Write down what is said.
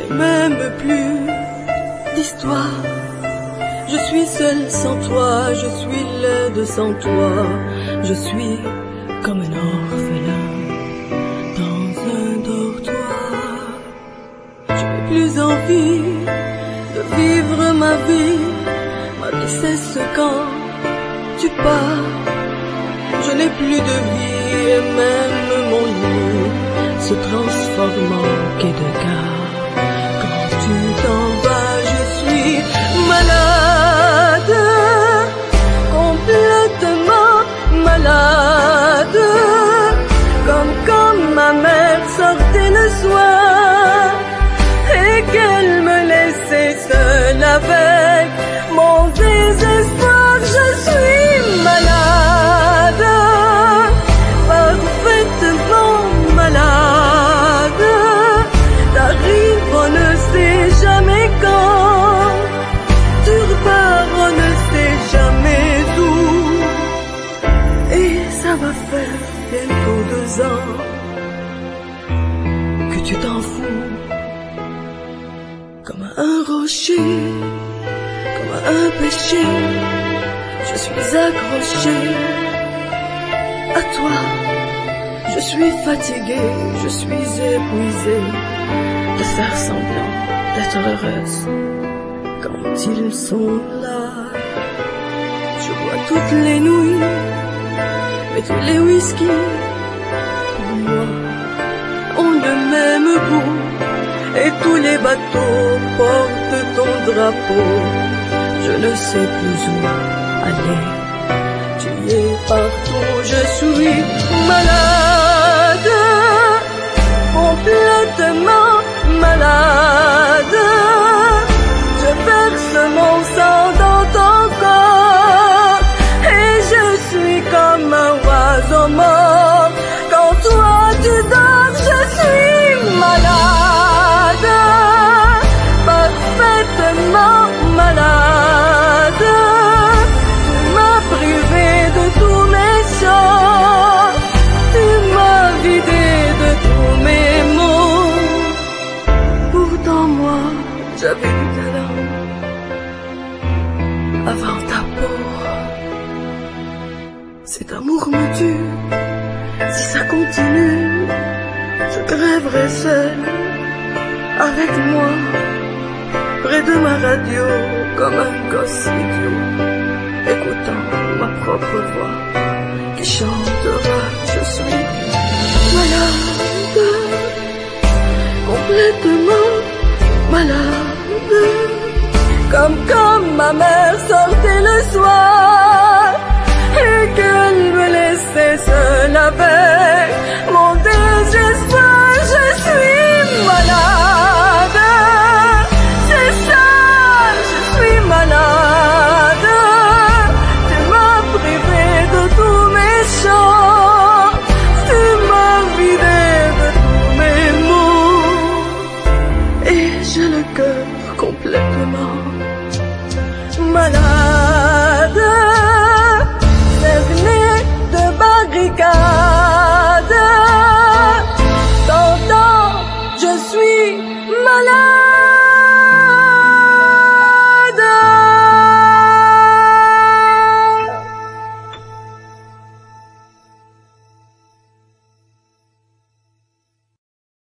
n'ai même plus d'histoire. Je suis seule sans toi, je suis laide sans toi. Je suis comme un orphelin dans un dortoir. Je n'ai plus envie de vivre ma vie. Ma vie cesse quand tu pars. Je n'ai plus de vie et même mon lit se transforme en quai de gare. Quand tu t'en vas, je suis malade, complètement malade, comme quand ma mère sortait le soir et qu'elle me laissait seule avec mon désespoir. Je suis malade, parfaitement malade. T'arrives, on ne sait jamais quand. Tu repars, on ne sait jamais où. Et ça va faire bientôt 2 ans que tu t'en fous. Comme un rocher, comme un péché, je suis accroché à toi. Je suis fatigué, je suis épuisé de faire semblant d'être heureuse quand ils sont là. Je bois toutes les nuits, mais tous les whisky pour moi ont le même goût. Et tous les bateaux portent ton drapeau. Je ne sais plus où aller. Tu es partout, je suis malade, complètement malade. Je verse mon sang dans ton corps et je suis comme un oiseau mort. Quand toi tu dors, je suis malade, parfaitement malade. Tu m'as privé de tous mes chants, tu m'as vidé de tous mes mots. Pourtant moi, j'avais du talent avant ta peau. Cet amour me tue, si ça continue, je crèverai seul avec moi, près de ma radio, comme un gosse idiot, écoutant ma propre voix qui chantera. Je suis malade, complètement malade, comme quand ma mère sortait le soir et qu'elle me laissait seule avec mon désespoir. Je suis malade, c'est ça, je suis malade. Tu m'as privé de tous mes chants, tu m'as vidé de tous mes mots. Et j'ai le cœur complètement malade.